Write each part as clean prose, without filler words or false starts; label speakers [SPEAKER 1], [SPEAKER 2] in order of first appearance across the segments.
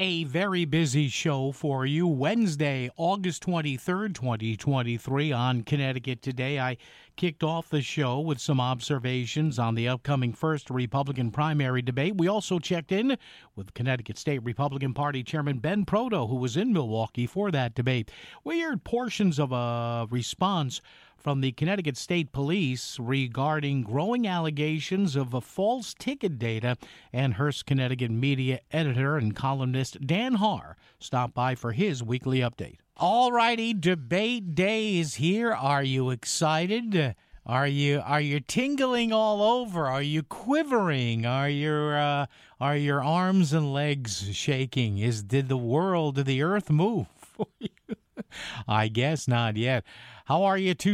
[SPEAKER 1] A very busy show for you. Wednesday, August 23rd, 2023 on Connecticut Today. I kicked off the show with some observations on the upcoming first Republican primary debate. We also checked in with Connecticut State Republican Party Chairman Ben Proto, who was in Milwaukee for that debate. We heard portions of a response from the Connecticut State Police regarding growing allegations of a false ticket data, and Hearst, Connecticut media editor and columnist Dan Haar stopped by for his weekly update. All righty, debate day is here. Are you excited? Are you tingling all over? Are you quivering? Are your arms and legs shaking? Did the earth move for you? I guess not yet. How are you?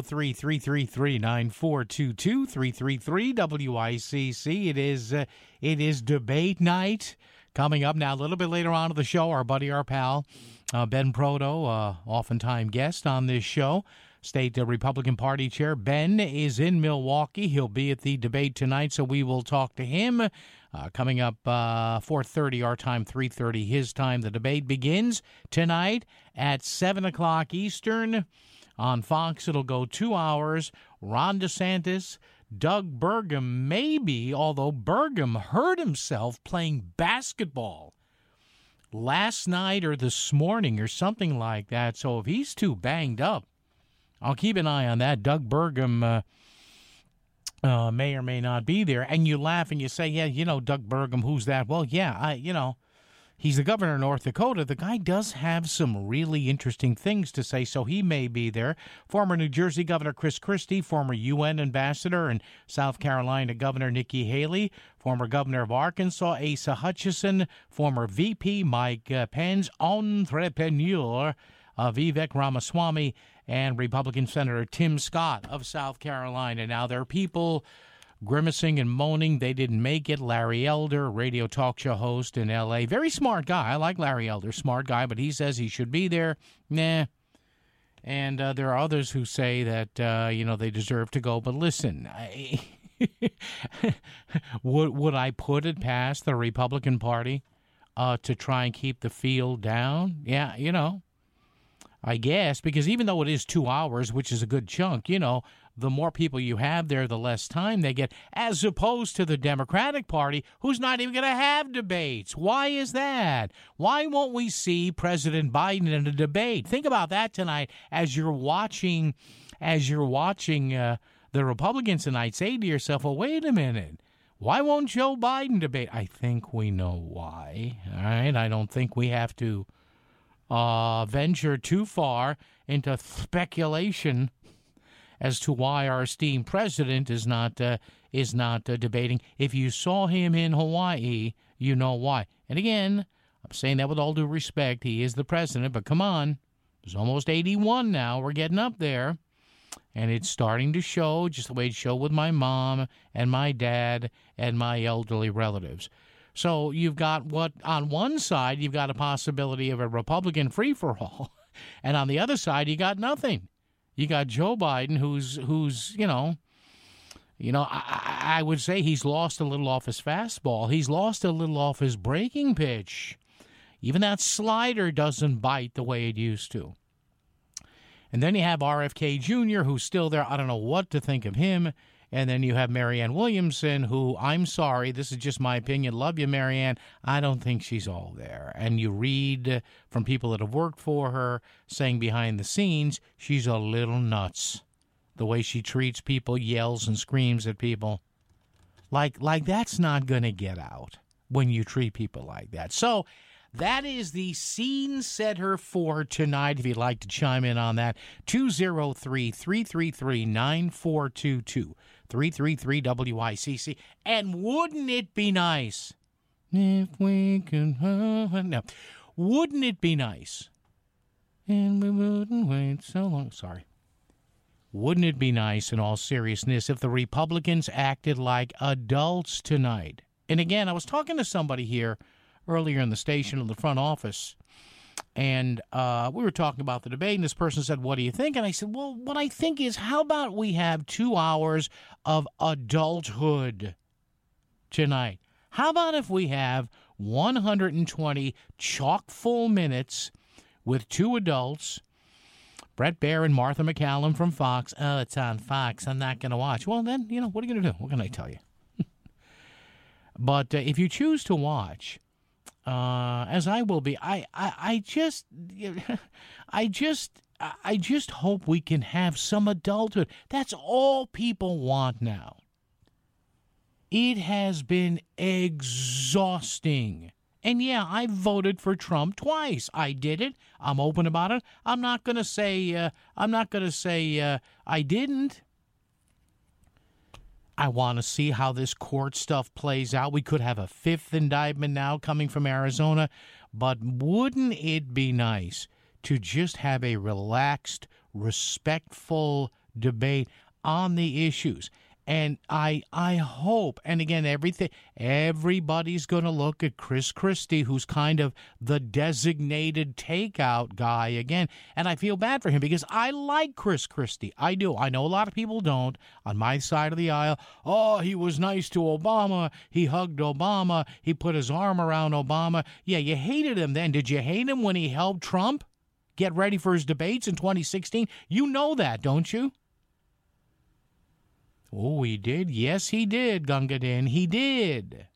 [SPEAKER 1] 203-333-9422, 333-WICC. It is debate night coming up now. A little bit later on in the show, our pal, Ben Proto, oftentimes guest on this show, State Republican Party Chair. Ben is in Milwaukee. He'll be at the debate tonight, so we will talk to him. Coming up 4:30 our time, 3:30 his time. The debate begins tonight at 7 o'clock Eastern. On Fox, it'll go 2 hours. Ron DeSantis, Doug Burgum, maybe, although Burgum hurt himself playing basketball last night or this morning or something like that. So if he's too banged up, I'll keep an eye on that. Doug Burgum may or may not be there. And you laugh and you say, yeah, Doug Burgum, who's that? Well, yeah, he's the governor of North Dakota. The guy does have some really interesting things to say, so he may be there. Former New Jersey Governor Chris Christie, former UN ambassador, and South Carolina Governor Nikki Haley, former governor of Arkansas Asa Hutchinson, former VP Mike Pence, entrepreneur Vivek Ramaswamy, and Republican Senator Tim Scott of South Carolina. Now, there are people grimacing and moaning they didn't make it. Larry Elder, radio talk show host in L.A., very smart guy. I like Larry Elder, smart guy, but he says he should be there. Nah. And there are others who say that, they deserve to go. But listen, would I put it past the Republican Party to try and keep the field down? Yeah, I guess, because even though it is 2 hours, which is a good chunk, the more people you have there, the less time they get, as opposed to the Democratic Party, who's not even going to have debates. Why is that? Why won't we see President Biden in a debate? Think about that tonight as you're watching the Republicans tonight. Say to yourself, well, wait a minute. Why won't Joe Biden debate? I think we know why. All right. I don't think we have to venture too far into speculation as to why our esteemed president is not debating. If you saw him in Hawaii, you know why. And again, I'm saying that with all due respect. He is the president, but come on. He's almost 81 now. We're getting up there. And it's starting to show, just the way it showed with my mom and my dad and my elderly relatives. So you've got on one side, you've got a possibility of a Republican free-for-all. And on the other side, you got nothing. You got Joe Biden, who's I would say he's lost a little off his fastball. He's lost a little off his breaking pitch. Even that slider doesn't bite the way it used to. And then you have RFK Jr., who's still there. I don't know what to think of him. And then you have Marianne Williamson, who, I'm sorry, this is just my opinion. Love you, Marianne. I don't think she's all there. And you read from people that have worked for her saying behind the scenes, she's a little nuts. The way she treats people, yells and screams at people. Like that's not going to get out when you treat people like that. So that is the scene setter for tonight. If you'd like to chime in on that, 203-333-9422. 333-WICC. And wouldn't it be nice if we could... No. Wouldn't it be nice? And we wouldn't wait so long. Sorry. Wouldn't it be nice, in all seriousness, if the Republicans acted like adults tonight? And again, I was talking to somebody here earlier in the station in the front office, and we were talking about the debate, and this person said, what do you think? And I said, well, what I think is, how about we have 2 hours of adulthood tonight? How about if we have 120 chock-full minutes with two adults, Bret Baier and Martha MacCallum from Fox. Oh, it's on Fox. I'm not going to watch. Well, then, what are you going to do? What can I tell you? But if you choose to watch, as I will be, I just hope we can have some adulthood. That's all people want now. It has been exhausting. And yeah, I voted for Trump twice. I did it. I'm open about it. I'm not going to say I didn't. I want to see how this court stuff plays out. We could have a fifth indictment now coming from Arizona, but wouldn't it be nice to just have a relaxed, respectful debate on the issues? And I hope, and again, everybody's going to look at Chris Christie, who's kind of the designated takeout guy again. And I feel bad for him because I like Chris Christie. I do. I know a lot of people don't on my side of the aisle. Oh, he was nice to Obama. He hugged Obama. He put his arm around Obama. Yeah, you hated him then. Did you hate him when he helped Trump get ready for his debates in 2016? You know that, don't you? Oh, he did? Yes, he did, Gungadin. He did.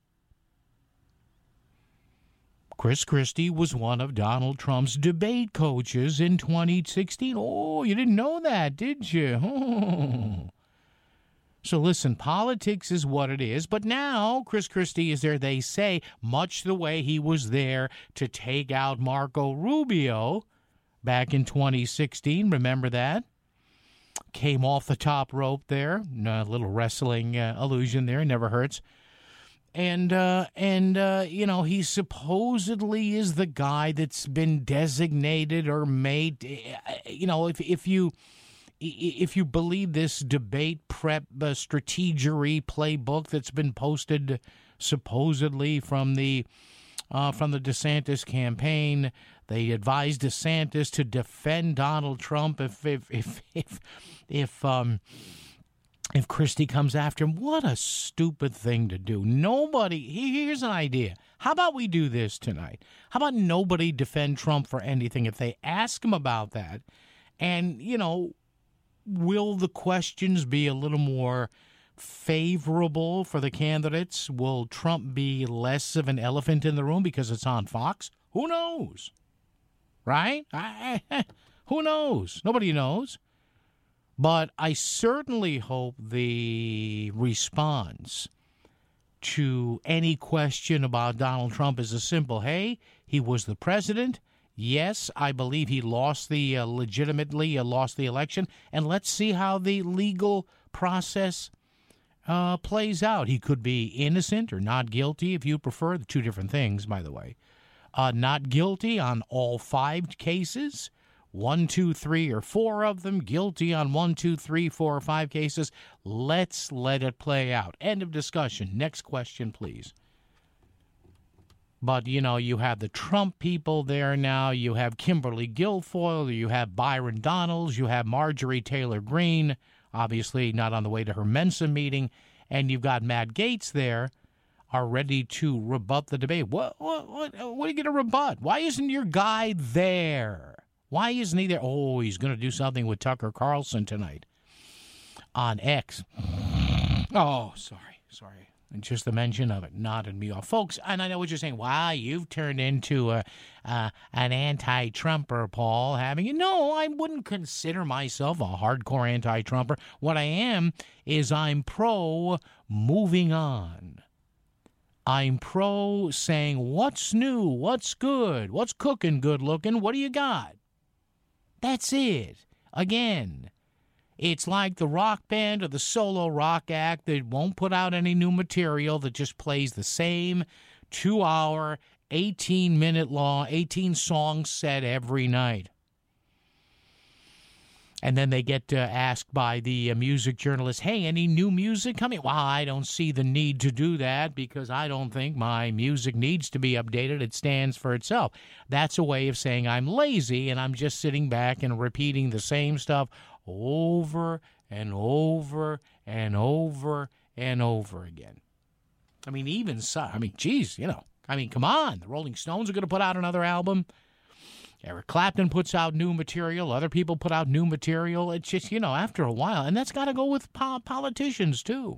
[SPEAKER 1] Chris Christie was one of Donald Trump's debate coaches in 2016. Oh, you didn't know that, did you? Oh. So listen, politics is what it is, but now Chris Christie is there, they say, much the way he was there to take out Marco Rubio back in 2016. Remember that? Came off the top rope there. A little wrestling allusion there. Never hurts. And he supposedly is the guy that's been designated or made, if you believe this debate prep strategery playbook that's been posted supposedly from the DeSantis campaign. They advised DeSantis to defend Donald Trump if Christie comes after him. What a stupid thing to do. Here's an idea. How about we do this tonight? How about nobody defend Trump for anything if they ask him about that? And, will the questions be a little more favorable for the candidates? Will Trump be less of an elephant in the room because it's on Fox? Who knows? Right? Who knows? Nobody knows. But I certainly hope the response to any question about Donald Trump is a simple, hey, he was the president. Yes, I believe he legitimately lost the election. And let's see how the legal process plays out. He could be innocent or not guilty, if you prefer. The two different things, by the way. Not guilty on all 5 cases. 1, 2, 3, or 4 of them. Guilty on 1, 2, 3, 4, or 5 cases. Let's let it play out. End of discussion. Next question, please. But, you have the Trump people there now. You have Kimberly Guilfoyle. You have Byron Donalds. You have Marjorie Taylor Greene, obviously not on the way to her Mensa meeting. And you've got Matt Gaetz there, are ready to rebut the debate. What are you going to rebut? Why isn't your guy there? Why isn't he there? Oh, he's going to do something with Tucker Carlson tonight on X. Oh, sorry. And just the mention of it nodded me off. Folks, and I know what you're saying. Wow, you've turned into an anti-Trumper, Paul, having you. No, I wouldn't consider myself a hardcore anti-Trumper. What I am is I'm pro moving on. I'm pro saying what's new, what's good, what's cooking, good looking, what do you got? That's it. Again, it's like the rock band or the solo rock act that won't put out any new material, that just plays the same 2-hour, 18-song set every night. And then they get asked by the music journalist, hey, any new music coming? Well, I don't see the need to do that because I don't think my music needs to be updated. It stands for itself. That's a way of saying I'm lazy and I'm just sitting back and repeating the same stuff over and over and over and over again. I mean, geez, I mean, come on. The Rolling Stones are going to put out another album. Eric Clapton puts out new material. Other people put out new material. It's just, after a while. And that's got to go with politicians, too.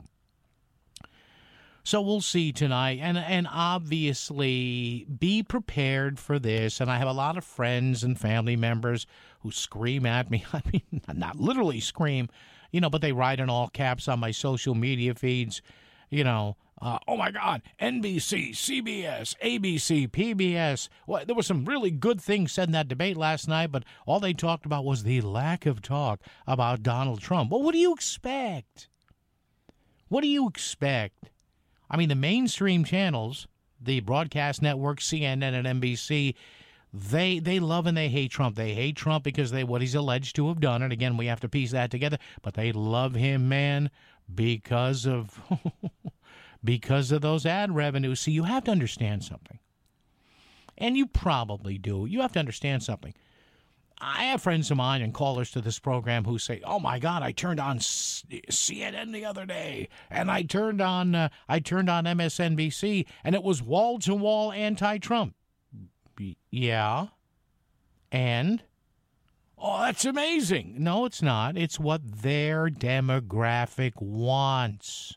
[SPEAKER 1] So we'll see tonight. And obviously, be prepared for this. And I have a lot of friends and family members who scream at me. I mean, not literally scream, but they write in all caps on my social media feeds, oh, my God, NBC, CBS, ABC, PBS. Well, there were some really good things said in that debate last night, but all they talked about was the lack of talk about Donald Trump. Well, what do you expect? What do you expect? I mean, the mainstream channels, the broadcast networks, CNN and NBC, they love and they hate Trump. They hate Trump because what he's alleged to have done, and again, we have to piece that together, but they love him, man, because of... because of those ad revenues. See, you have to understand something. And you probably do. You have to understand something. I have friends of mine and callers to this program who say, oh, my God, I turned on CNN the other day, and I turned on MSNBC, and it was wall-to-wall anti-Trump. Yeah. And? Oh, that's amazing. No, it's not. It's what their demographic wants.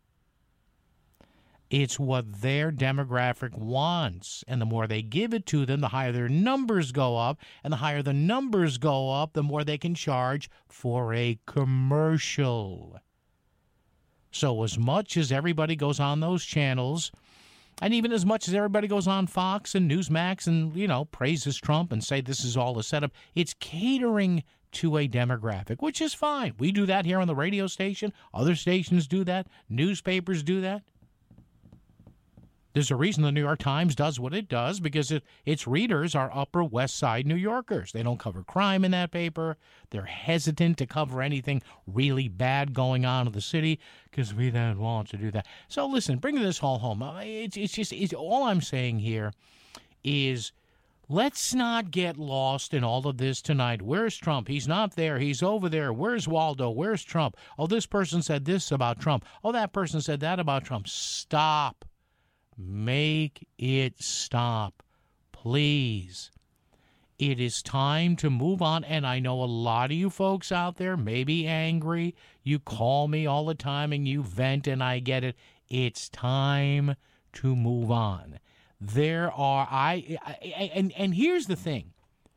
[SPEAKER 1] It's what their demographic wants. And the more they give it to them, the higher their numbers go up. And the higher the numbers go up, the more they can charge for a commercial. So as much as everybody goes on those channels, and even as much as everybody goes on Fox and Newsmax and, praises Trump and say this is all a setup, it's catering to a demographic, which is fine. We do that here on the radio station. Other stations do that. Newspapers do that. There's a reason the New York Times does what it does, because its readers are Upper West Side New Yorkers. They don't cover crime in that paper. They're hesitant to cover anything really bad going on in the city because we don't want to do that. So listen, bring this all home. It's all I'm saying here is let's not get lost in all of this tonight. Where's Trump? He's not there. He's over there. Where's Waldo? Where's Trump? Oh, this person said this about Trump. Oh, that person said that about Trump. Stop. Make it stop, please. It is time to move on, and I know a lot of you folks out there may be angry. You call me all the time and you vent, and I get it. It's time to move on. And here's the thing.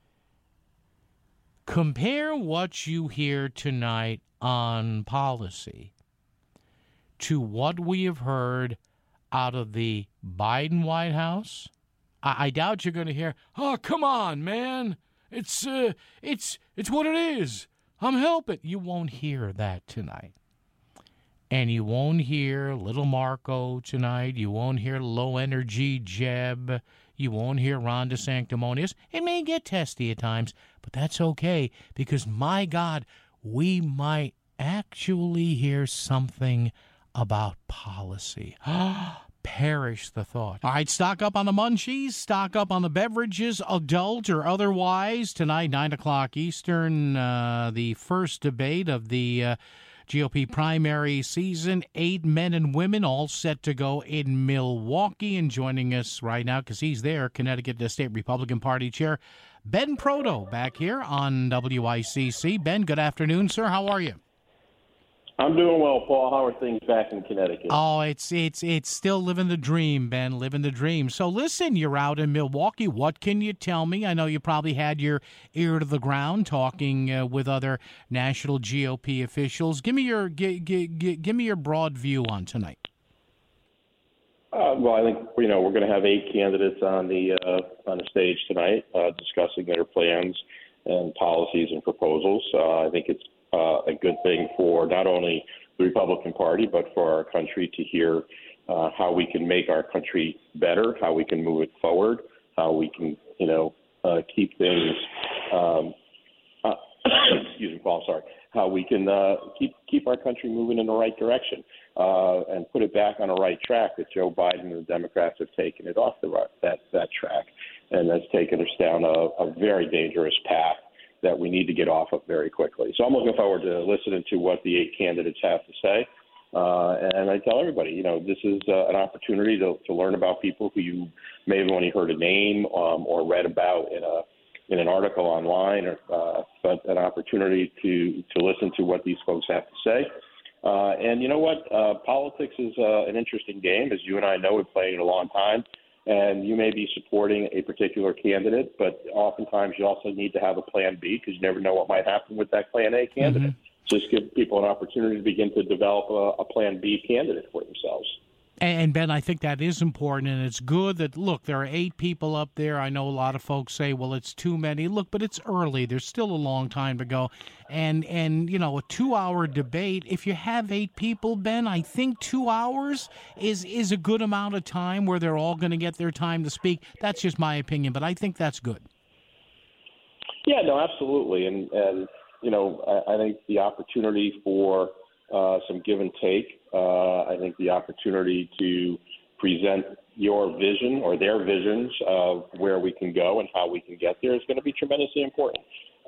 [SPEAKER 1] Compare what you hear tonight on policy to what we have heard out of the Biden White House. I doubt you're going to hear, oh, come on, man. It's what it is. I'm helping. You won't hear that tonight. And you won't hear Little Marco tonight. You won't hear Low Energy Jeb. You won't hear Ron DeSanctimonious. It may get testy at times, but that's okay because, my God, we might actually hear something about policy. Perish the thought. All right, stock up on the munchies, stock up on the beverages, adult or otherwise. Tonight, 9 o'clock Eastern, the first debate of the GOP primary season. 8 men and women all set to go in Milwaukee. And joining us right now, because he's there, Connecticut State Republican Party Chair Ben Proto back here on WICC. Ben, good afternoon, sir. How are you?
[SPEAKER 2] I'm doing well, Paul. How are things back in Connecticut?
[SPEAKER 1] Oh, it's still living the dream, Ben, living the dream. So listen, you're out in Milwaukee. What can you tell me? I know you probably had your ear to the ground talking with other national GOP officials. Give me your give me your broad view on tonight.
[SPEAKER 2] Well, I think we're going to have 8 candidates on the stage tonight discussing their plans and policies and proposals. I think it's a good thing for not only the Republican Party, but for our country to hear how we can make our country better, how we can move it forward, how we can, keep things, excuse me, Paul, sorry, how we can keep our country moving in the right direction and put it back on a right track that Joe Biden and the Democrats have taken it off that track. And that's taken us down a very dangerous path that we need to get off of very quickly. So I'm looking forward to listening to what the 8 candidates have to say. And I tell everybody, this is an opportunity to learn about people who you may have only heard a name or read about in an article online, but an opportunity to listen to what these folks have to say. And you know what? Politics is an interesting game, as you and I know. We've played it a long time. And you may be supporting a particular candidate, but oftentimes you also need to have a plan B because you never know what might happen with that plan A candidate. Mm-hmm. Just give people an opportunity to begin to develop a plan B candidate for themselves.
[SPEAKER 1] And, Ben, I think that is important, and it's good that, look, there are 8 people up there. I know a lot of folks say, well, it's too many. Look, but it's early. There's still a long time to go. And a 2-hour debate, if you have 8 people, Ben, I think 2 hours is a good amount of time where they're all going to get their time to speak. That's just my opinion, but I think that's good.
[SPEAKER 2] Yeah, no, absolutely. And I think the opportunity for some give and take, I think the opportunity to present your vision or their visions of where we can go and how we can get there is going to be tremendously important.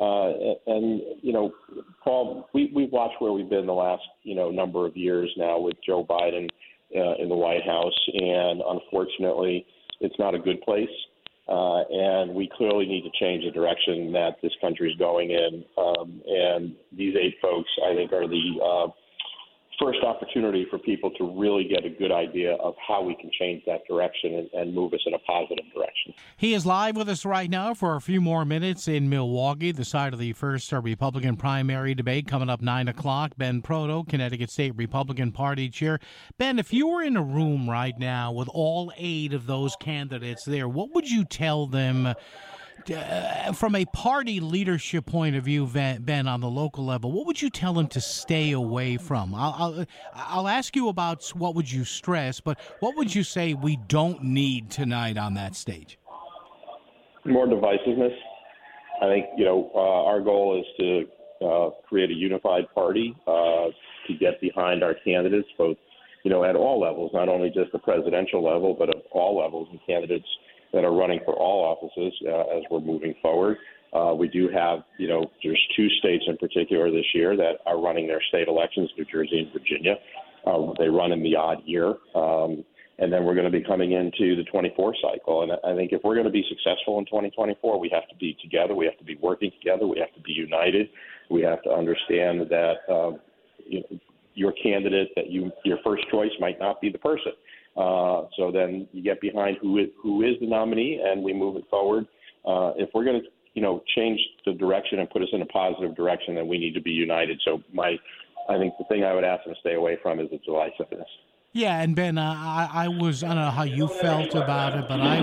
[SPEAKER 2] Paul, we've watched where we've been the last, number of years now with Joe Biden in the White House, and unfortunately, it's not a good place. And we clearly need to change the direction that this country is going in. And these 8 folks, I think, are the first opportunity for people to really get a good idea of how we can change that direction and move us in a positive direction.
[SPEAKER 1] He is live with us right now for a few more minutes in Milwaukee, the site of the first Republican primary debate coming up 9 o'clock. Ben Proto, Connecticut State Republican Party Chair. Ben, if you were in a room right now with all 8 of those candidates there, what would you tell them from a party leadership point of view, Ben, on the local level? What would you tell them to stay away from? I'll ask you about what would you stress, but what would you say we don't need tonight on that stage?
[SPEAKER 2] More divisiveness. I think, our goal is to create a unified party to get behind our candidates, both, at all levels, not only just the presidential level, but at all levels, and candidates that are running for all offices as we're moving forward. We do have, there's 2 states in particular this year that are running their state elections, New Jersey and Virginia. They run in the odd year. And then we're going to be coming into the 24 cycle. And I think if we're going to be successful in 2024, we have to be together. We have to be working together. We have to be united. We have to understand that your candidate, your first choice might not be the person. So then you get behind who is the nominee, and we move it forward. If we're going to, change the direction and put us in a positive direction, then we need to be united. So I think the thing I would ask them to stay away from is the divisiveness.
[SPEAKER 1] Yeah, and Ben, I don't know how you felt about it, but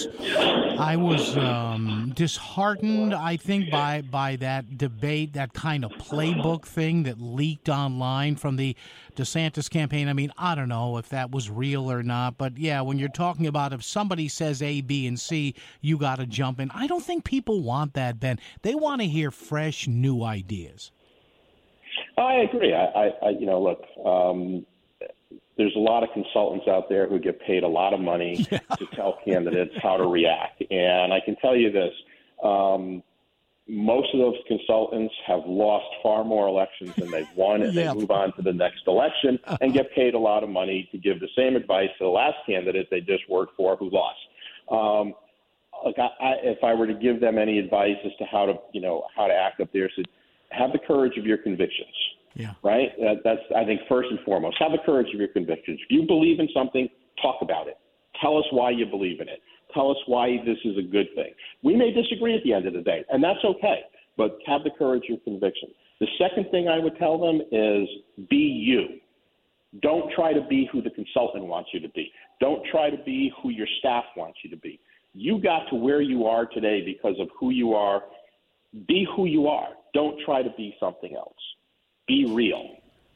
[SPEAKER 1] I was disheartened, I think, by that debate, that kind of playbook thing that leaked online from the DeSantis campaign. I mean, I don't know if that was real or not, but yeah, when you're talking about if somebody says A, B, and C, you got to jump in. I don't think people want that, Ben. They want to hear fresh, new ideas.
[SPEAKER 2] I agree. Look. There's a lot of consultants out there who get paid a lot of money to tell candidates how to react. And I can tell you this, most of those consultants have lost far more elections than they've won, and they move on to the next election and get paid a lot of money to give the same advice to the last candidate they just worked for who lost. If I were to give them any advice as to how to act up there, so have the courage of your convictions.
[SPEAKER 1] Yeah.
[SPEAKER 2] Right? That's, I think, first and foremost. Have the courage of your convictions. If you believe in something, talk about it. Tell us why you believe in it. Tell us why this is a good thing. We may disagree at the end of the day, and that's okay, but have the courage of your convictions. The second thing I would tell them is be you. Don't try to be who the consultant wants you to be. Don't try to be who your staff wants you to be. You got to where you are today because of who you are. Be who you are. Don't try to be something else. Be real.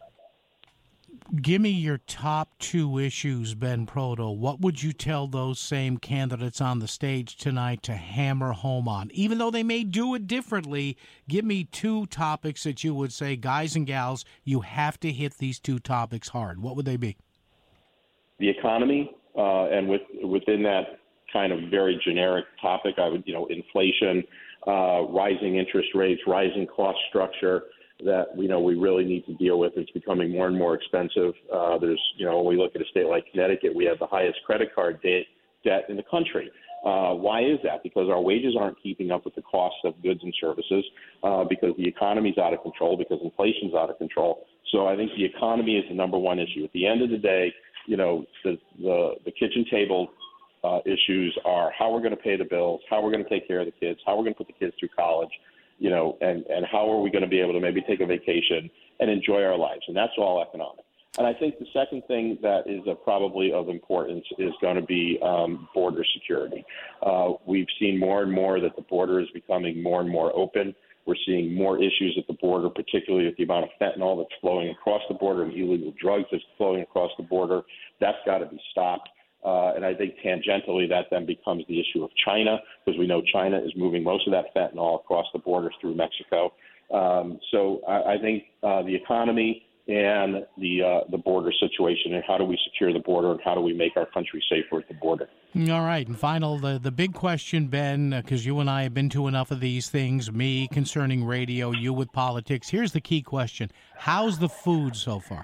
[SPEAKER 1] Give me your top 2 issues, Ben Proto. What would you tell those same candidates on the stage tonight to hammer home on? Even though they may do it differently, give me 2 topics that you would say, guys and gals, you have to hit these 2 topics hard. What would they be?
[SPEAKER 2] The economy, and within that kind of very generic topic, I would, inflation, rising interest rates, rising cost structure. that we really need to deal with. It's becoming more and more expensive. There's when we look at a state like Connecticut, we have the highest credit card debt in the country. Why is that? Because our wages aren't keeping up with the cost of goods and services, because the economy's out of control, because inflation's out of control. So I think the economy is the number one issue. At the end of the day, the kitchen table issues are how we're going to pay the bills, how we're going to take care of the kids, how we're going to put the kids through college, and how are we going to be able to maybe take a vacation and enjoy our lives. And that's all economic. And I think the second thing that is probably of importance is going to be border security. We've seen more and more that the border is becoming more and more open. We're seeing more issues at the border, particularly with the amount of fentanyl that's flowing across the border and illegal drugs that's flowing across the border. That's got to be stopped. And I think tangentially that then becomes the issue of China, because we know China is moving most of that fentanyl across the borders through Mexico. So I think the economy and the border situation, and how do we secure the border, and how do we make our country safer at the border.
[SPEAKER 1] All right. And final, the big question, Ben, because you and I have been to enough of these things, me concerning radio, you with politics. Here's the key question. How's the food so far?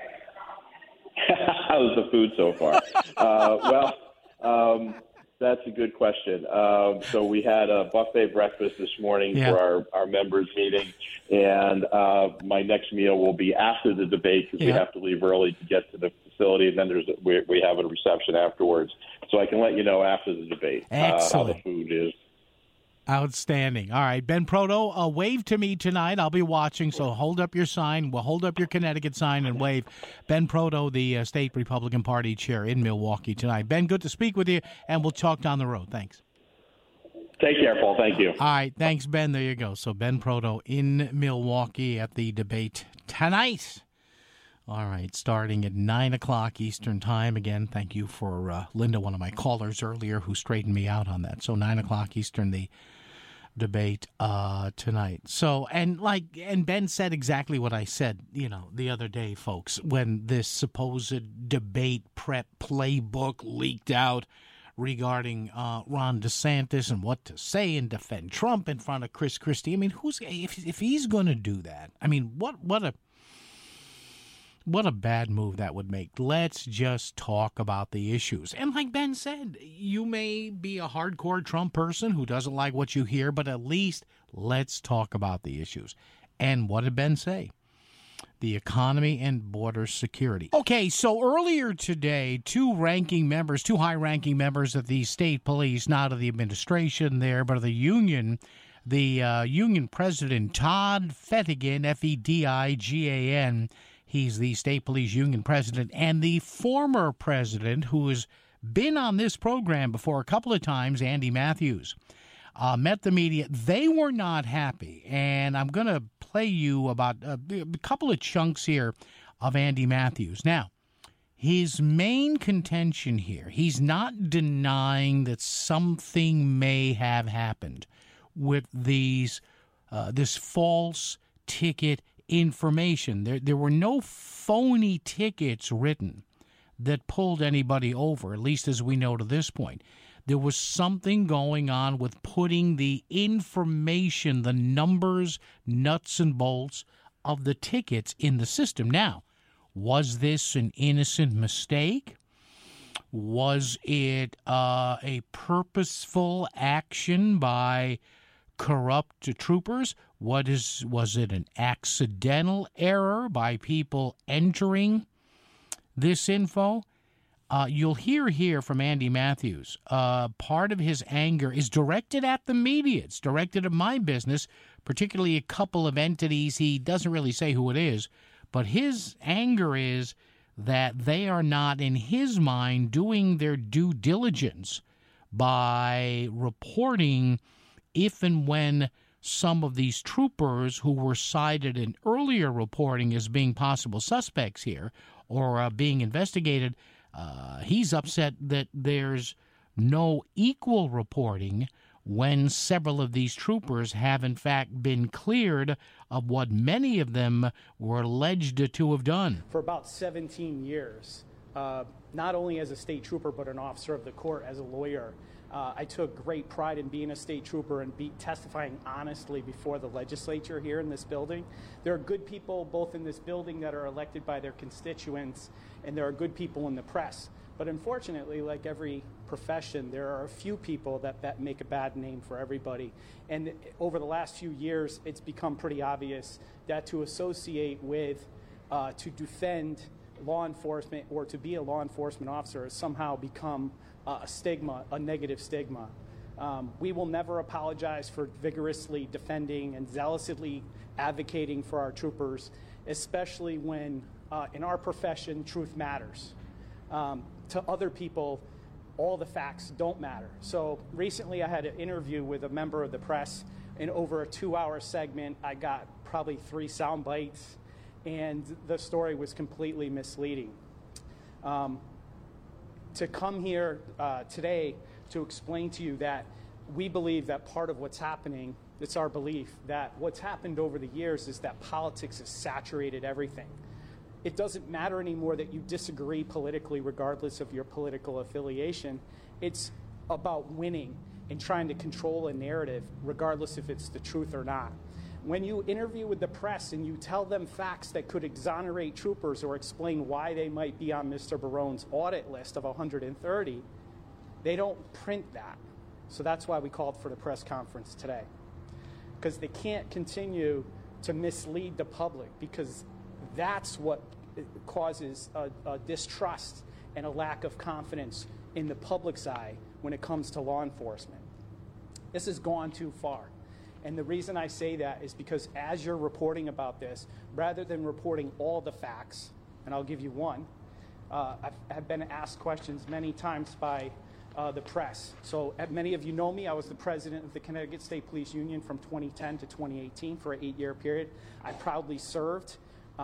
[SPEAKER 2] How's the food so far? That's a good question. So we had a buffet breakfast this morning for our members meeting, and my next meal will be after the debate, because we have to leave early to get to the facility, and then we have a reception afterwards. So I can let you know after the debate how the food is.
[SPEAKER 1] Outstanding. All right, Ben Proto, wave to me tonight. I'll be watching, so hold up your sign. We'll hold up your Connecticut sign and wave. Ben Proto, the state Republican Party chair in Milwaukee tonight. Ben, good to speak with you, and we'll talk down the road. Thanks.
[SPEAKER 2] Take care, Paul. Thank you.
[SPEAKER 1] All right, thanks, Ben. There you go. So Ben Proto in Milwaukee at the debate tonight. All right, starting at 9 o'clock Eastern Time. Again, thank you for Linda, one of my callers earlier, who straightened me out on that. So 9 o'clock Eastern, the debate tonight. So, and Ben said exactly what I said, the other day, folks, when this supposed debate prep playbook leaked out regarding Ron DeSantis and what to say and defend Trump in front of Chris Christie. I mean, if he's going to do that, I mean, what a bad move that would make. Let's just talk about the issues. And like Ben said, you may be a hardcore Trump person who doesn't like what you hear, but at least let's talk about the issues. And what did Ben say? The economy and border security. Okay, so earlier today, two high-ranking members of the state police, not of the administration there, but of the union president, Todd Fettigan, Fedigan, he's the state police union president, and the former president, who has been on this program before a couple of times, Andy Matthews, met the media. They were not happy, and I'm going to play you about a couple of chunks here of Andy Matthews. Now, his main contention here, he's not denying that something may have happened with this false ticket information. There were no phony tickets written that pulled anybody over, at least as we know to this point. There was something going on with putting the information, the numbers, nuts and bolts of the tickets in the system. Now, was this an innocent mistake? Was it a purposeful action by corrupt troopers? Was it an accidental error by people entering this info? You'll hear here from Andy Matthews. Part of his anger is directed at the media. It's directed at my business, particularly a couple of entities. He doesn't really say who it is, but his anger is that they are not, in his mind, doing their due diligence by reporting if and when some of these troopers who were cited in earlier reporting as being possible suspects here or being investigated, he's upset that there's no equal reporting when several of these troopers have in fact been cleared of what many of them were alleged to have done.
[SPEAKER 3] For about 17 years, not only as a state trooper but an officer of the court, as a lawyer, I took great pride in being a state trooper and testifying honestly before the legislature here in this building. There are good people both in this building that are elected by their constituents, and there are good people in the press. But unfortunately, like every profession, there are a few people that make a bad name for everybody. And over the last few years, it's become pretty obvious that to associate with, to defend law enforcement or to be a law enforcement officer has somehow become a stigma, a negative stigma. We will never apologize for vigorously defending and zealously advocating for our troopers, especially when in our profession, truth matters. To other people, all the facts don't matter. So recently I had an interview with a member of the press, and over a 2-hour segment, I got probably 3 sound bites, and the story was completely misleading. To come here today to explain to you that we believe that part of what's happening, it's our belief that what's happened over the years is that politics has saturated everything. It doesn't matter anymore that you disagree politically regardless of your political affiliation. It's about winning and trying to control a narrative regardless if it's the truth or not. When you interview with the press and you tell them facts that could exonerate troopers or explain why they might be on Mr. Barone's audit list of 130, they don't print that. So that's why we called for the press conference today. Because they can't continue to mislead the public, because that's what causes a distrust and a lack of confidence in the public's eye when it comes to law enforcement. This has gone too far. And the reason I say that is because as you're reporting about this, rather than reporting all the facts, and I'll give you one, I've been asked questions many times by the press. So many of you know me. I was the president of the Connecticut State Police Union from 2010 to 2018 for an 8-year period. I proudly served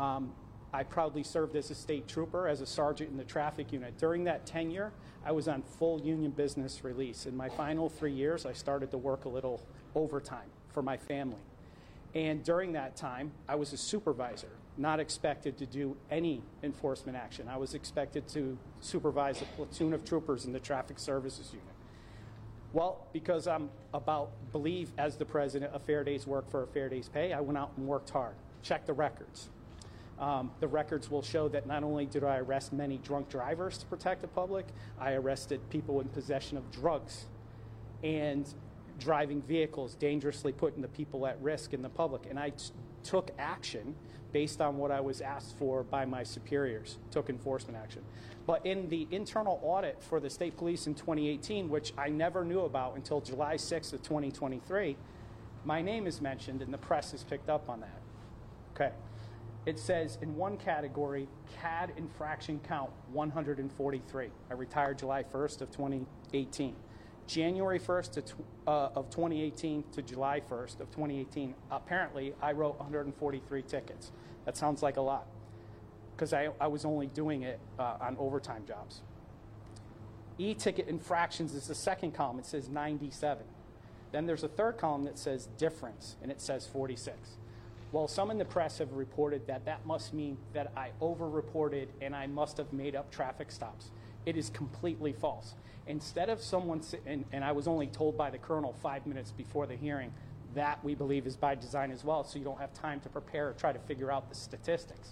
[SPEAKER 3] as a state trooper, as a sergeant in the traffic unit. During that tenure, I was on full union business release. In my final 3 years, I started to work a little overtime for my family. And during that time, I was a supervisor, not expected to do any enforcement action. I was expected to supervise a platoon of troopers in the traffic services unit. Well, because I'm believe as the president, a fair day's work for a fair day's pay, I went out and worked hard. Check the records. The records will show that not only did I arrest many drunk drivers to protect the public, I arrested people in possession of drugs and driving vehicles, dangerously putting the people at risk in the public. And I took action based on what I was asked for by my superiors, took enforcement action. But in the internal audit for the state police in 2018, which I never knew about until July 6th of 2023, my name is mentioned and the press has picked up on that. Okay. It says in one category, CAD infraction count 143. I retired July 1st of 2018. January 1st of 2018 to July 1st of 2018, apparently I wrote 143 tickets. That sounds like a lot, because I was only doing it on overtime jobs. E-ticket infractions is the second column. It says 97. Then there's a third column that says difference, and it says 46. Well, some in the press have reported that must mean that I over-reported and I must have made up traffic stops. It is completely false. Instead of someone, and I was only told by the colonel 5 minutes before the hearing, that we believe is by design as well, so you don't have time to prepare or try to figure out the statistics.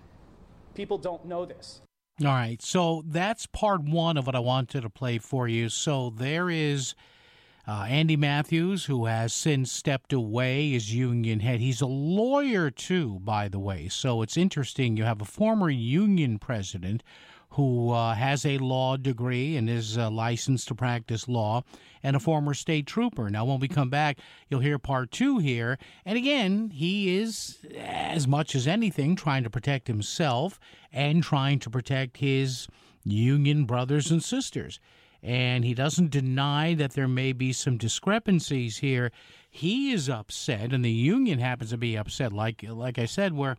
[SPEAKER 3] People don't know this.
[SPEAKER 1] All right, so that's part one of what I wanted to play for you. So there is Andy Matthews, who has since stepped away as union head. He's a lawyer, too, by the way. So it's interesting. You have a former union president who has a law degree and is licensed to practice law, and a former state trooper. Now, when we come back, you'll hear part two here. And again, he is, as much as anything, trying to protect himself and trying to protect his union brothers and sisters. And he doesn't deny that there may be some discrepancies here. He is upset, and the union happens to be upset, like I said, where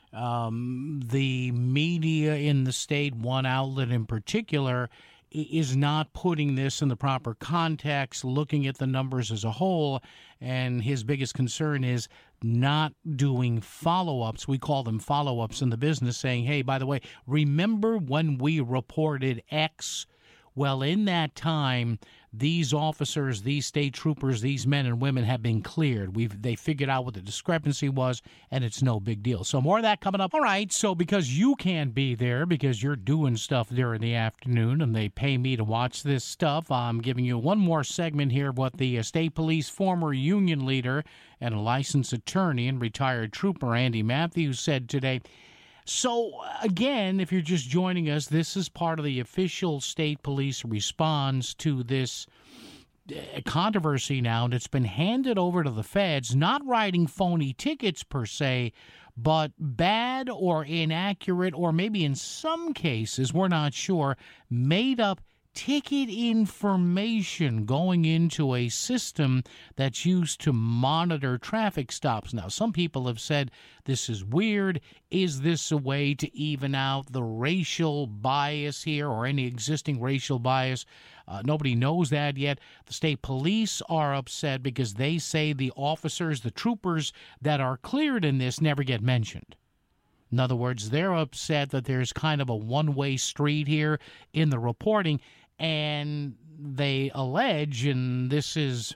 [SPEAKER 1] the media in the state, one outlet in particular, is not putting this in the proper context, looking at the numbers as a whole, and his biggest concern is not doing follow-ups. We call them follow-ups in the business, saying, hey, by the way, remember when we reported X? Well, in that time, these officers, these state troopers, these men and women have been cleared. They figured out what the discrepancy was, and it's no big deal. So more of that coming up. All right, so because you can't be there because you're doing stuff during the afternoon and they pay me to watch this stuff, I'm giving you one more segment here of what the state police former union leader and a licensed attorney and retired trooper Andy Matthews said today. So, again, if you're just joining us, this is part of the official state police response to this controversy now, and it's been handed over to the feds, not writing phony tickets per se, but bad or inaccurate, or maybe in some cases, we're not sure, made up ticket information going into a system that's used to monitor traffic stops. Now, some people have said this is weird. Is this a way to even out the racial bias here or any existing racial bias? Nobody knows that yet. The state police are upset because they say the officers, the troopers that are cleared in this never get mentioned. In other words, they're upset that there's kind of a one-way street here in the reporting, and they allege, and this was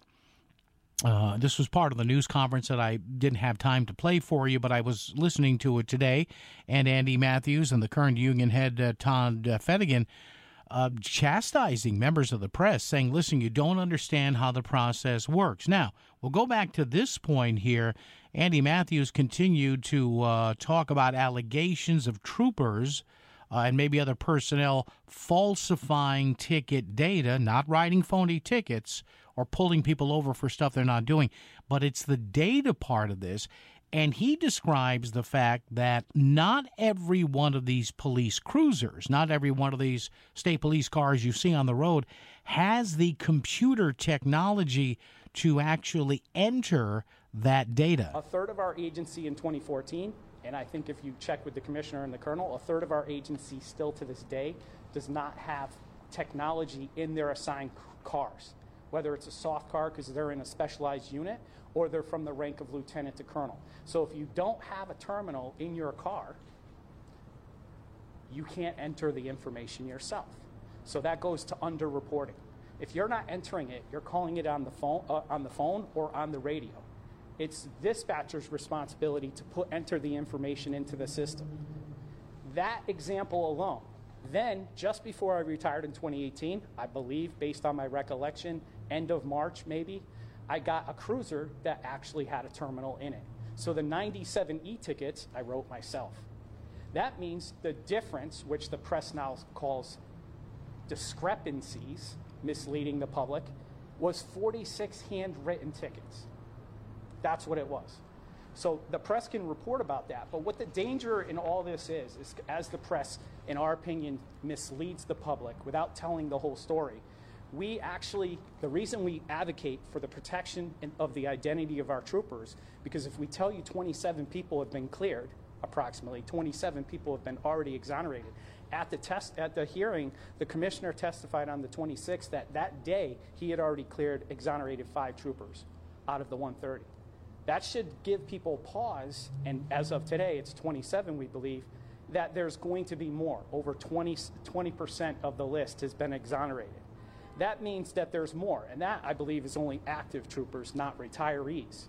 [SPEAKER 1] part of the news conference that I didn't have time to play for you, but I was listening to it today, and Andy Matthews and the current union head, Todd Fettigan, chastising members of the press, saying, listen, you don't understand how the process works. Now, we'll go back to this point here. Andy Matthews continued to talk about allegations of troopers and maybe other personnel falsifying ticket data, not writing phony tickets or pulling people over for stuff they're not doing, but it's the data part of this. And he describes the fact that not every one of these police cruisers, not every one of these state police cars you see on the road has the computer technology to actually enter that data.
[SPEAKER 3] A third of our agency in 2014, and I think if you check with the commissioner and the colonel, a third of our agency still to this day does not have technology in their assigned cars, whether it's a soft car because they're in a specialized unit or they're from the rank of lieutenant to colonel. So if you don't have a terminal in your car, you can't enter the information yourself. So that goes to underreporting. If you're not entering it, you're calling it on the phone or on the radio. It's dispatcher's responsibility to enter the information into the system. That example alone. Then, just before I retired in 2018, I believe, based on my recollection, end of March maybe, I got a cruiser that actually had a terminal in it. So the 97 e-tickets I wrote myself. That means the difference, which the press now calls discrepancies, misleading the public, was 46 handwritten tickets. That's what it was. So the press can report about that. But what the danger in all this is as the press, in our opinion, misleads the public without telling the whole story, the reason we advocate for the protection of the identity of our troopers, because if we tell you 27 people have been cleared, approximately 27 people have been already exonerated. At the hearing, the commissioner testified on the 26th that day he had already exonerated 5 troopers out of the 130. That should give people pause, and as of today, it's 27, we believe, that there's going to be more. Over 20% of the list has been exonerated. That means that there's more, and that, I believe, is only active troopers, not retirees.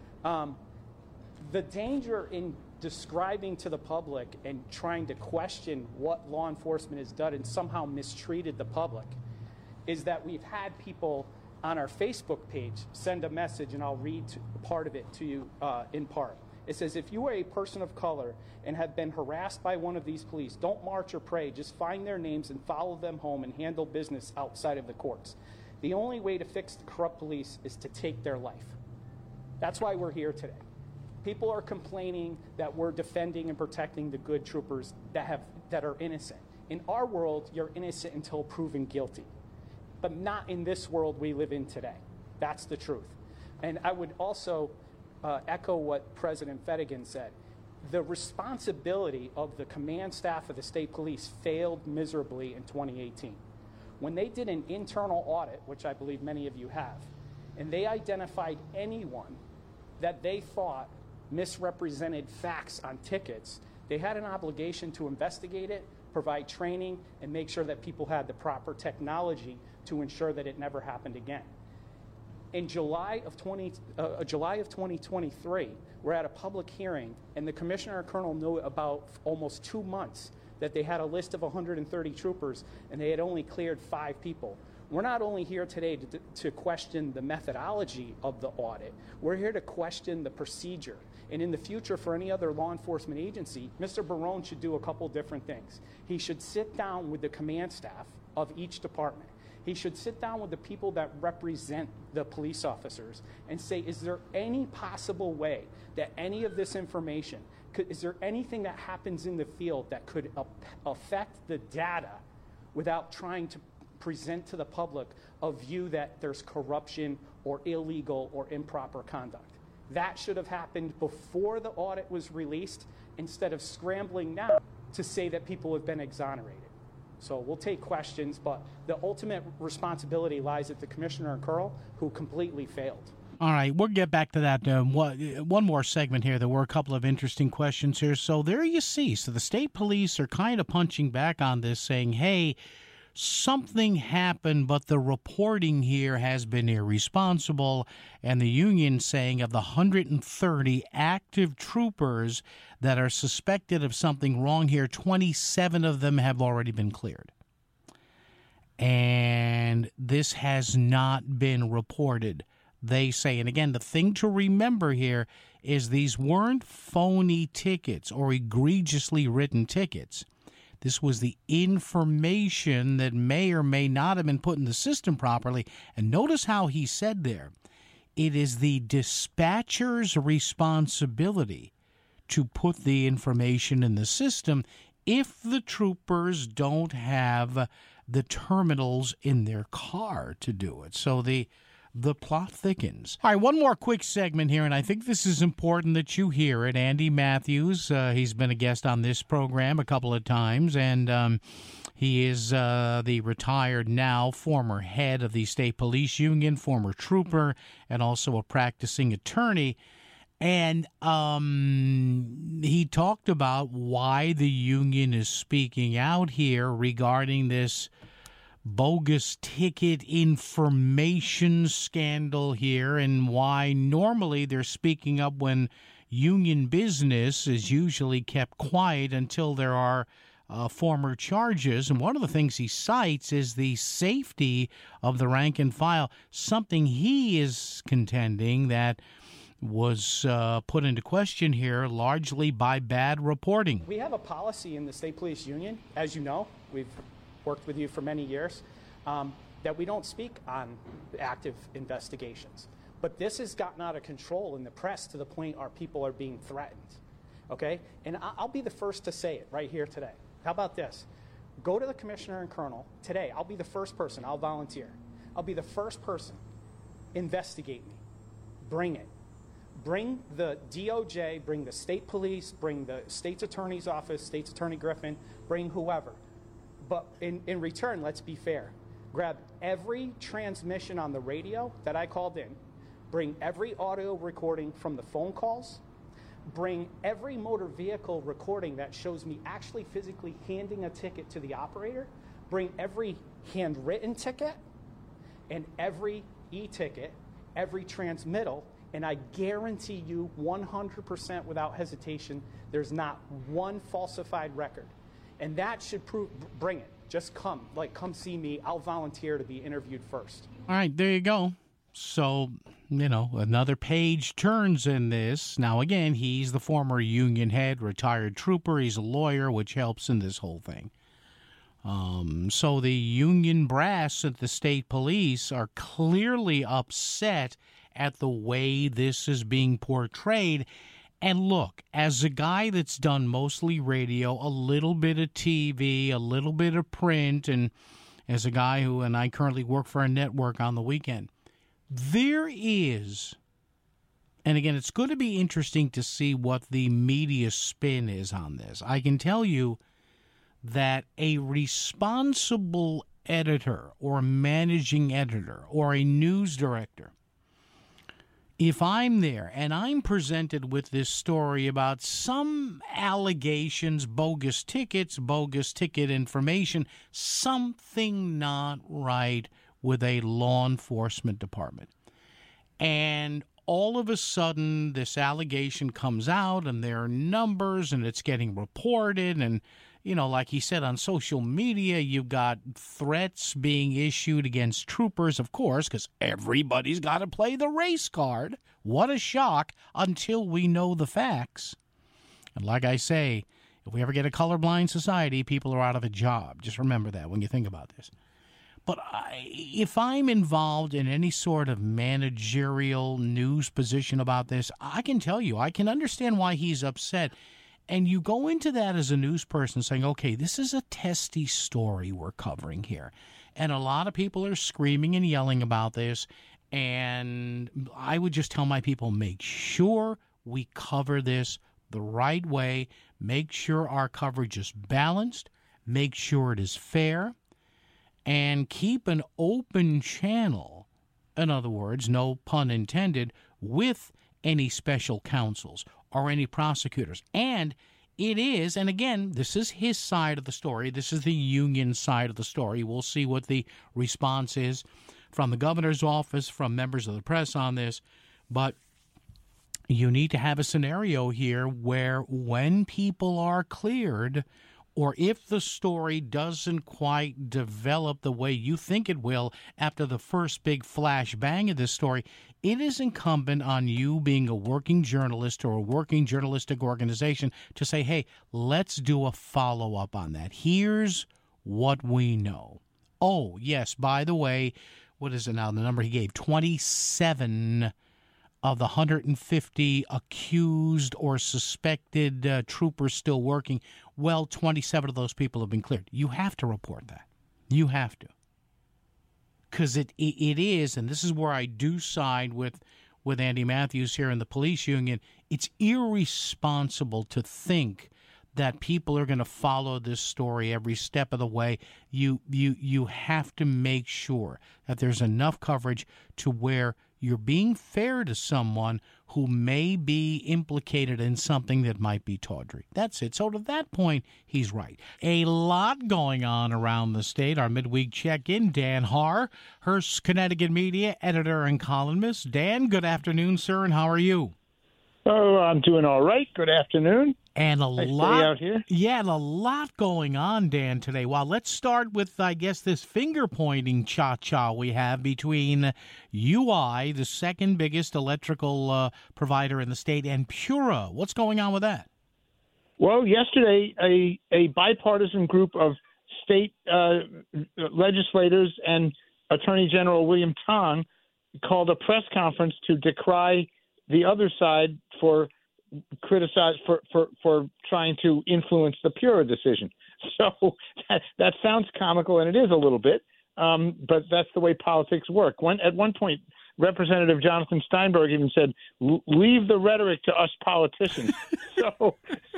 [SPEAKER 3] The danger in describing to the public and trying to question what law enforcement has done and somehow mistreated the public is that we've had people on our Facebook page send a message, and I'll read part of it to you in part. It says, if you are a person of color and have been harassed by one of these police, don't march or pray. Just find their names and follow them home and handle business outside of the courts. The only way to fix the corrupt police is to take their life. That's why we're here today. People are complaining that we're defending and protecting the good troopers that are innocent. In our world, you're innocent until proven guilty. But not in this world we live in today. That's the truth. And I would also echo what President Fettigan said. The responsibility of the command staff of the state police failed miserably in 2018. When they did an internal audit, which I believe many of you have, and they identified anyone that they thought misrepresented facts on tickets, they had an obligation to investigate it, provide training, and make sure that people had the proper technology to ensure that it never happened again. In July of 2023, we're at a public hearing, and the Commissioner and Colonel knew about almost 2 months that they had a list of 130 troopers, and they had only cleared 5 people. We're not only here today to question the methodology of the audit, we're here to question the procedure. And in the future, for any other law enforcement agency, Mr. Barone should do a couple different things. He should sit down with the command staff of each department. He should sit down with the people that represent the police officers and say, is there any possible way that any of this information, is there anything that happens in the field that could affect the data without trying to present to the public a view that there's corruption or illegal or improper conduct? That should have happened before the audit was released, instead of scrambling now to say that people have been exonerated. So we'll take questions, but the ultimate responsibility lies at the Commissioner and Colonel, who completely failed.
[SPEAKER 1] All right, we'll get back to that. One more segment here. There were a couple of interesting questions here. So there you see. So the state police are kind of punching back on this, saying, hey, something happened, but the reporting here has been irresponsible. And the union saying of the 130 active troopers that are suspected of something wrong here, 27 of them have already been cleared. And this has not been reported, they say. And again, the thing to remember here is these weren't phony tickets or egregiously written tickets. This was the information that may or may not have been put in the system properly. And notice how he said there, it is the dispatcher's responsibility to put the information in the system if the troopers don't have the terminals in their car to do it. So the plot thickens. All right, one more quick segment here, and I think this is important that you hear it. Andy Matthews, he's been a guest on this program a couple of times, and he is the retired now former head of the State Police Union, former trooper, and also a practicing attorney. And he talked about why the union is speaking out here regarding this bogus ticket information scandal here, and why normally they're speaking up when union business is usually kept quiet until there are former charges. And one of the things he cites is the safety of the rank and file, something he is contending that was put into question here largely by bad reporting.
[SPEAKER 3] We have a policy in the State Police Union, as you know, we've worked with you for many years, that we don't speak on active investigations. But this has gotten out of control in the press to the point our people are being threatened, okay? And I'll be the first to say it right here today. How about this? Go to the Commissioner and Colonel today. I'll be the first person. I'll volunteer. I'll be the first person. Investigate me. Bring it. Bring the DOJ, bring the state police, bring the state's attorney's office, State's Attorney Griffin, bring whoever. But in return, let's be fair. Grab every transmission on the radio that I called in. Bring every audio recording from the phone calls. Bring every motor vehicle recording that shows me actually physically handing a ticket to the operator. Bring every handwritten ticket and every e-ticket, every transmittal, and I guarantee you 100% without hesitation, there's not one falsified record. And that should prove, bring it. Just come see me. I'll volunteer to be interviewed first.
[SPEAKER 1] All right, there you go. So, another page turns in this. Now, again, he's the former union head, retired trooper. He's a lawyer, which helps in this whole thing. So the union brass at the state police are clearly upset at the way this is being portrayed. And look, as a guy that's done mostly radio, a little bit of TV, a little bit of print, and as a guy who, and I currently work for a network on the weekend, there is, and again, it's going to be interesting to see what the media spin is on this. I can tell you that a responsible editor or managing editor or a news director if I'm there and I'm presented with this story about some allegations, bogus tickets, bogus ticket information, something not right with a law enforcement department, and all of a sudden this allegation comes out and there are numbers and it's getting reported, and like he said, on social media, you've got threats being issued against troopers, of course, because everybody's got to play the race card. What a shock until we know the facts. And like I say, if we ever get a colorblind society, people are out of a job. Just remember that when you think about this. But if I'm involved in any sort of managerial news position about this, I can tell you, I can understand why he's upset. And you go into that as a news person saying, okay, this is a testy story we're covering here. And a lot of people are screaming and yelling about this. And I would just tell my people, make sure we cover this the right way. Make sure our coverage is balanced. Make sure it is fair. And keep an open channel, in other words, no pun intended, with any special counsels or any prosecutors. And it is, and again, this is his side of the story. This is the union side of the story. We'll see what the response is from the governor's office, from members of the press on this. But you need to have a scenario here where when people are cleared, or if the story doesn't quite develop the way you think it will after the first big flash bang of this story, it is incumbent on you, being a working journalist or a working journalistic organization, to say, hey, let's do a follow-up on that. Here's what we know. Oh, yes, by the way, what is it now, the number he gave? 27 of the 150 accused or suspected troopers still working. Well, 27 of those people have been cleared. You have to report that. You have to. Because it is, and this is where I do side with Andy Matthews here in the police union, it's irresponsible to think that people are going to follow this story every step of the way. You have to make sure that there's enough coverage to where you're being fair to someone who may be implicated in something that might be tawdry. That's it. So to that point, he's right. A lot going on around the state. Our midweek check-in, Dan Haar, Hearst Connecticut Media editor and columnist. Dan, good afternoon, sir, and how are you?
[SPEAKER 4] Oh, I'm doing all right. Good afternoon.
[SPEAKER 1] And
[SPEAKER 4] nice day out here.
[SPEAKER 1] Yeah, and a lot going on, Dan, today. Well, let's start with, I guess, this finger-pointing cha-cha we have between UI, the second biggest electrical provider in the state, and Pura. What's going on with that?
[SPEAKER 4] Well, yesterday, a bipartisan group of state legislators and Attorney General William Tong called a press conference to decry the other side for trying to influence the Pura decision. So that sounds comical, and it is a little bit, but that's the way politics work. At one point, Representative Jonathan Steinberg even said, "Leave the rhetoric to us politicians." so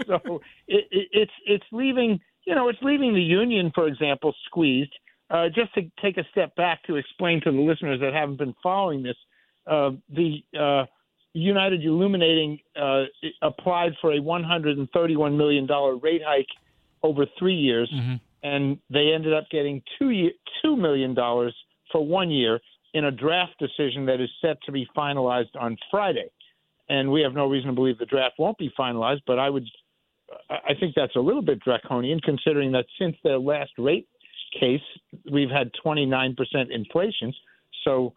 [SPEAKER 4] it's leaving the union, for example, squeezed. Just to take a step back to explain to the listeners that haven't been following this, the United Illuminating applied for a $131 million rate hike over 3 years, and they ended up getting $2 million for 1 year in a draft decision that is set to be finalized on Friday. And we have no reason to believe the draft won't be finalized, but I think that's a little bit draconian, considering that since their last rate case, we've had 29% inflation. So,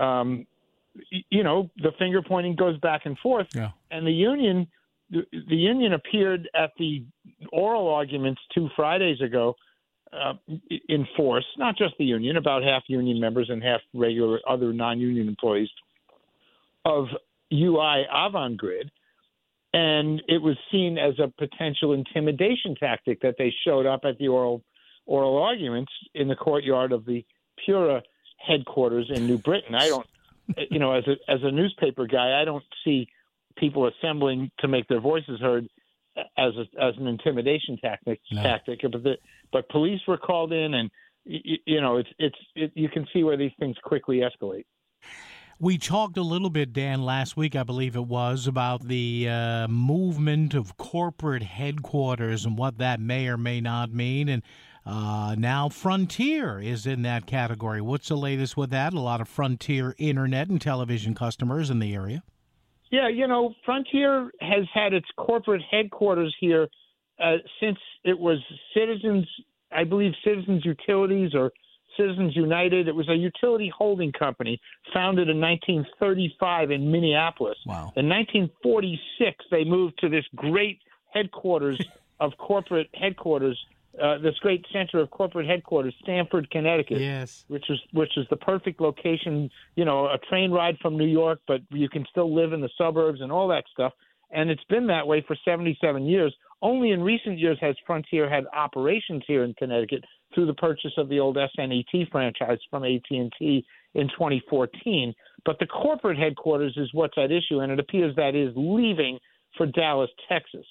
[SPEAKER 4] the finger pointing goes back and forth. Yeah. And the union appeared at the oral arguments 2 Fridays ago in force, not just the union, about half union members and half regular other non-union employees of UI Avangrid. And it was seen as a potential intimidation tactic that they showed up at the oral arguments in the courtyard of the Pura headquarters in New Britain. I don't, as a newspaper guy, I don't see people assembling to make their voices heard as an intimidation tactic. No. But police were called in, and you can see where these things quickly escalate.
[SPEAKER 1] We talked a little bit, Dan, last week, I believe it was, about the movement of corporate headquarters and what that may or may not mean. And now Frontier is in that category. What's the latest with that? A lot of Frontier internet and television customers in the area.
[SPEAKER 4] Yeah, Frontier has had its corporate headquarters here since it was Citizens Utilities or Citizens United. It was a utility holding company founded in 1935 in Minneapolis.
[SPEAKER 1] Wow.
[SPEAKER 4] In 1946, they moved to this great headquarters of corporate headquarters, this great center of corporate headquarters, Stamford, Connecticut.
[SPEAKER 1] Yes.
[SPEAKER 4] Which is the perfect location, a train ride from New York, but you can still live in the suburbs and all that stuff. And it's been that way for 77 years. Only in recent years has Frontier had operations here in Connecticut through the purchase of the old SNET franchise from AT&T in 2014. But the corporate headquarters is what's at issue, and it appears that is leaving for Dallas, Texas.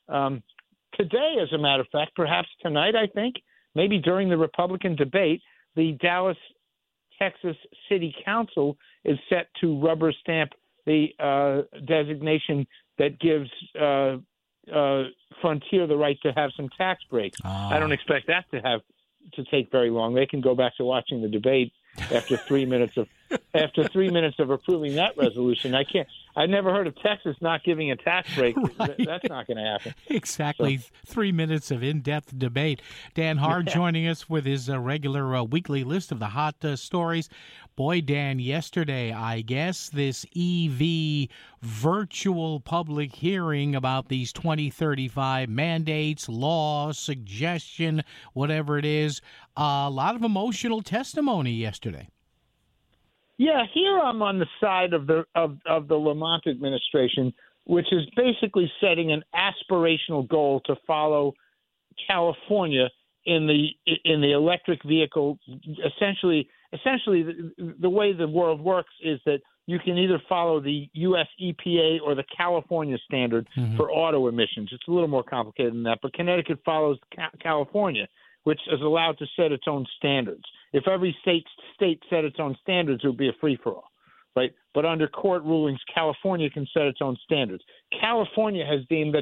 [SPEAKER 4] Today, as a matter of fact, perhaps tonight, I think, maybe during the Republican debate, the Dallas, Texas City Council is set to rubber stamp the designation that gives Frontier the right to have some tax breaks. I don't expect that to take very long. They can go back to watching the debate after 3 minutes of approving that resolution. I never heard of Texas not giving a tax break. Right. That's not going to happen.
[SPEAKER 1] Exactly. So. 3 minutes of in-depth debate. Dan Haar joining us with his regular weekly list of the hot stories. Boy, Dan, yesterday, I guess, this EV virtual public hearing about these 2035 mandates, laws, suggestion, whatever it is, a lot of emotional testimony yesterday.
[SPEAKER 4] Yeah, here I'm on the side of the Lamont administration, which is basically setting an aspirational goal to follow California in the electric vehicle. Essentially, the way the world works is that you can either follow the U.S. EPA or the California standard for auto emissions. It's a little more complicated than that, but Connecticut follows California, which is allowed to set its own standards. If every state set its own standards, it would be a free-for-all, right? But under court rulings, California can set its own standards. California has deemed that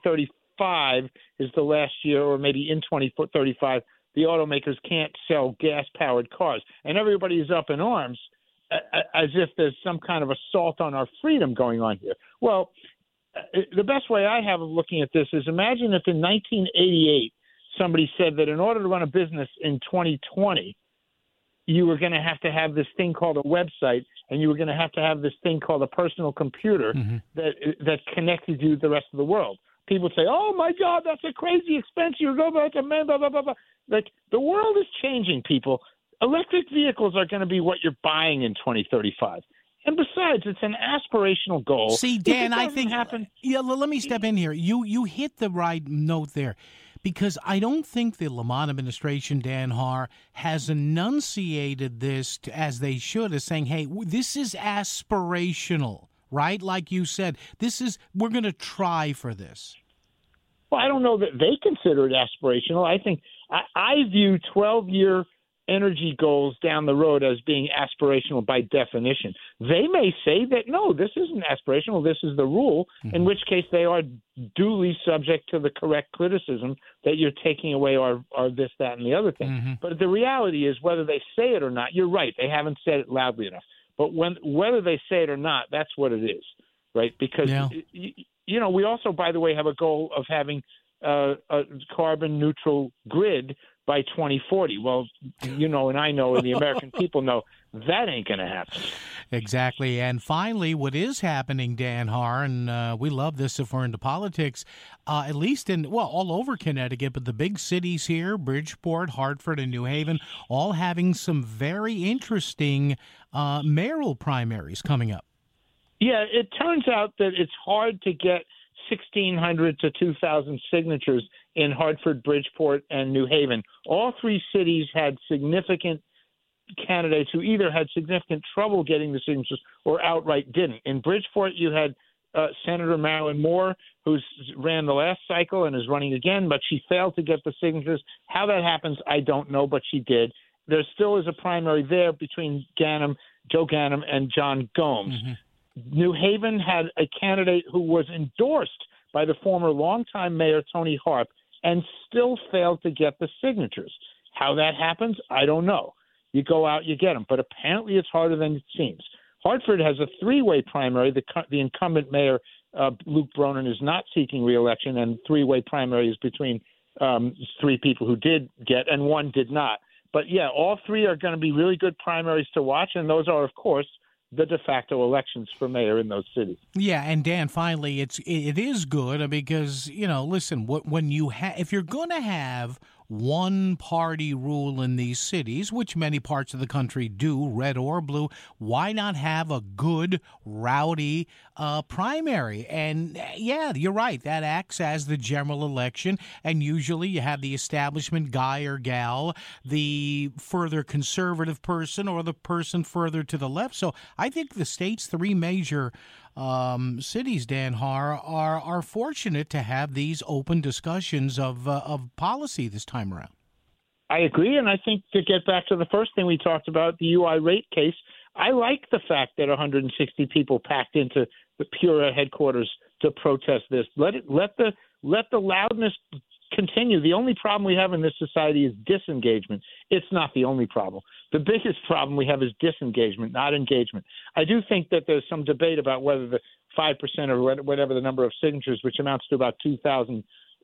[SPEAKER 4] 2035 is the last year, or maybe in 2035, the automakers can't sell gas-powered cars. And everybody is up in arms as if there's some kind of assault on our freedom going on here. Well, the best way I have of looking at this is imagine if in 1988 somebody said that in order to run a business in 2020, you were going to have this thing called a website, and you were going to have this thing called a personal computer that connected you to the rest of the world. People say, "Oh my God, that's a crazy expense. You're going to blah blah blah blah." Like, the world is changing, people. Electric vehicles are going to be what you're buying in 2035. And besides, it's an aspirational goal.
[SPEAKER 1] See, Dan, I think yeah. Let me step in here. You hit the right note there. Because I don't think the Lamont administration, Dan Haar, has enunciated this as they should, as saying, hey, this is aspirational, right? Like you said, we're going to try for this.
[SPEAKER 4] Well, I don't know that they consider it aspirational. I think I view 12-year energy goals down the road as being aspirational by definition. They may say that, no, this isn't aspirational, this is the rule, in which case they are duly subject to the correct criticism that you're taking away our this, that, and the other thing. But the reality is, whether they say it or not, you're right, they haven't said it loudly enough. But whether they say it or not, that's what it is, right? Because, we also, by the way, have a goal of having a carbon neutral grid by 2040. Well, and I know, and the American people know, that ain't going to happen.
[SPEAKER 1] Exactly. And finally, what is happening, Dan Haar, and we love this if we're into politics, at least all over Connecticut, but the big cities here, Bridgeport, Hartford, and New Haven, all having some very interesting mayoral primaries coming up. Yeah,
[SPEAKER 4] it turns out that it's hard to get 1,600 to 2,000 signatures in Hartford, Bridgeport, and New Haven. All three cities had significant candidates who either had significant trouble getting the signatures or outright didn't. In Bridgeport, you had Senator Marilyn Moore, who ran the last cycle and is running again, but she failed to get the signatures. How that happens, I don't know, but she did. There still is a primary there between Ganim Joe Ganim and John Gomes. Mm-hmm. New Haven had a candidate who was endorsed by the former longtime mayor, Tony Harp, and still failed to get the signatures. How that happens, I don't know. You go out, you get them. But apparently it's harder than it seems. Hartford has a three-way primary. The incumbent mayor, Luke Bronin, is not seeking re-election, and three-way primary is between three people who did get and one did not. But, yeah, all three are going to be really good primaries to watch, and those are, of course, the de facto elections for mayor in those cities.
[SPEAKER 1] Yeah, and Dan, finally, it is good because, listen, when you if you're going to have one party rule in these cities, which many parts of the country do, red or blue, why not have a good, rowdy primary? And yeah, you're right. That acts as the general election. And usually you have the establishment guy or gal, the further conservative person or the person further to the left. So I think the state's three major cities, Dan Haar, are fortunate to have these open discussions of policy this time around.
[SPEAKER 4] I agree, and I think to get back to the first thing we talked about, the UI rate case, I like the fact that 160 people packed into the Pura headquarters to protest this. Let the loudness continue. The only problem we have in this society is disengagement. It's not the only problem. The biggest problem we have is disengagement, not engagement. I do think that there's some debate about whether the 5% or whatever the number of signatures, which amounts to about 2,000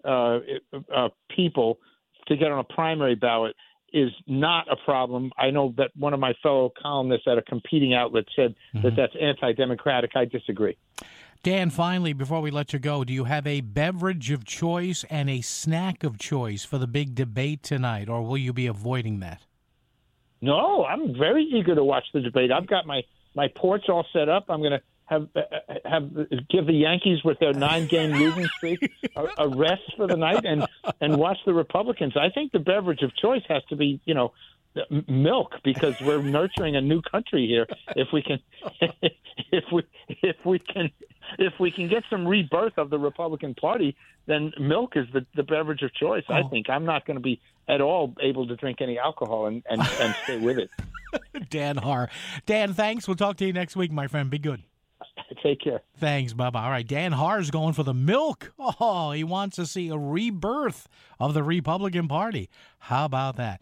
[SPEAKER 4] people to get on a primary ballot, is not a problem. I know that one of my fellow columnists at a competing outlet said that that's anti-democratic. I disagree.
[SPEAKER 1] Dan, finally, before we let you go, do you have a beverage of choice and a snack of choice for the big debate tonight, or will you be avoiding that?
[SPEAKER 4] No, I'm very eager to watch the debate. I've got my porch all set up. I'm going to give the Yankees with their 9-game losing streak a rest for the night and watch the Republicans. I think the beverage of choice has to be, milk, because we're nurturing a new country here. If we can get some rebirth of the Republican Party, then milk is the beverage of choice. I think I'm not going to be at all able to drink any alcohol and stay with it.
[SPEAKER 1] Dan Haar. Dan, thanks. We'll talk to you next week, my friend. Be good.
[SPEAKER 4] Take care.
[SPEAKER 1] Thanks, Bubba. All right, Dan Haar's going for the milk. Oh, he wants to see a rebirth of the Republican Party. How about that?